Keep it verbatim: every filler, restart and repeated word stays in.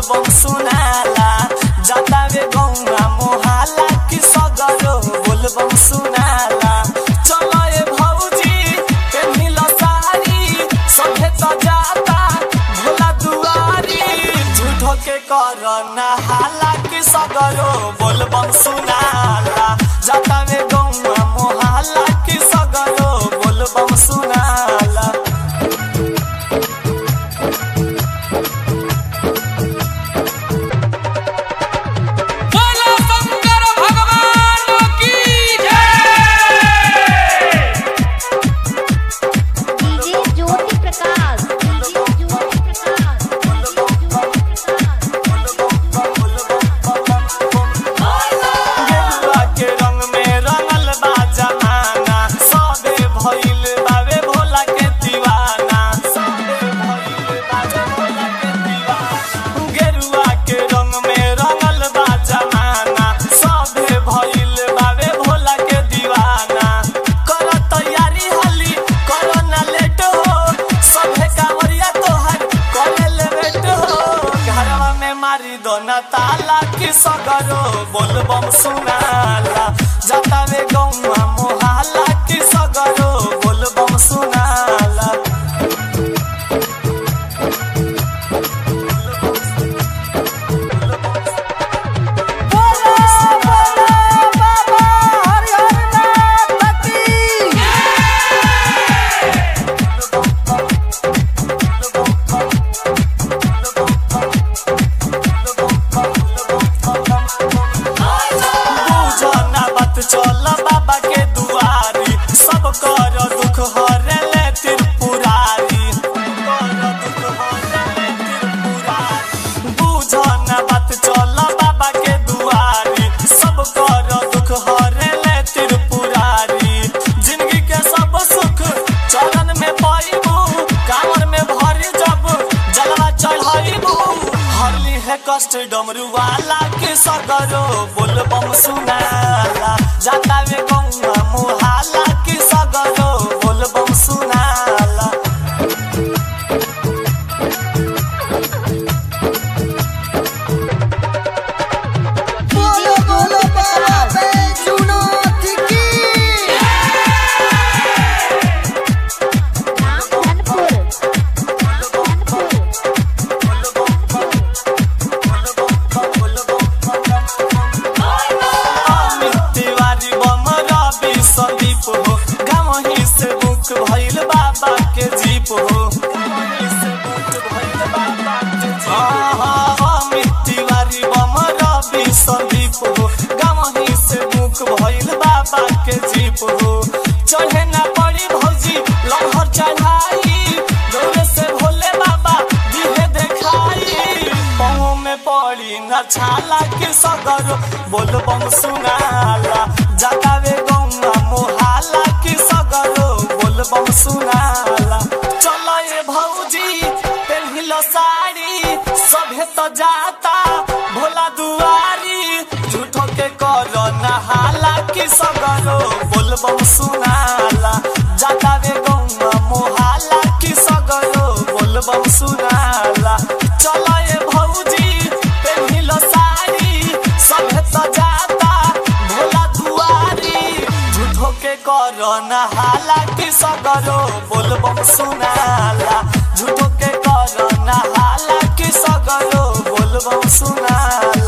बोलबम सुनाला जातावे गौवा मोहाला कि सगरो बोलबम सुनाला चलो ए भौजी पेन्हिल साड़ी सभे त जाता भोला दुआरी झूठो के करना हाला कि सगरो बोलबम सुनाला जातावे गौवा मोहाला कि सगरो बोलबम सुनाला ताला कि सगरो बोलबम सुनाला जातावे गौवा मोहाला कि सगरो बोलबम सुनाला चल बाबा के दुआरी सब कर दुख हरे ले त्रिपुरारी बुझ ना बात चल बाबा के दुआरी सब कर दुख हरे ले त्रिपुरारी जिंदगी के सब सुख चरण में पाइबू कांवर में भरी जब जलवा चढ़ाइबू हरली है कष्ट डमरू वाला के सगरो बोलबम सुनाला जातावे गौवा मोहाला कि सगरो बोलबम सुनाला बोलो बोलो बाबा बैजूनाथ की संदीप हो गाँव ही से बुक भइल बाबा के जीप हो तिवारी बम रवि संदीप हो गाँव ही से बुक भइल बाबा के जीप हो चढ़े ना पड़ी भौजी लहर चढ़ाई दौड़े से भोले बाबा दिहे देखाई पाँव में पड़ी न छाला के सगरो बोलबम सुनाला जातावे गौवा मोहाला कि सगरो बोलबम सुनाला चलो ए भौजी पेन्हिल साड़ी सभे त जाता भोला दुआरी झूठो के करना हाला कि सगरो बोलबम सुनाला जातावे गौवा मोहाला कि सगरो बोलबम सुनाला चलो ए भौजी पेन्हिल साड़ी सभे त जाता भोला दुआरी झूठो के करना हाला कि सगरो बोलबम सुनाला झूठो के करना हाला कि सगरो बोलबम सुनाला।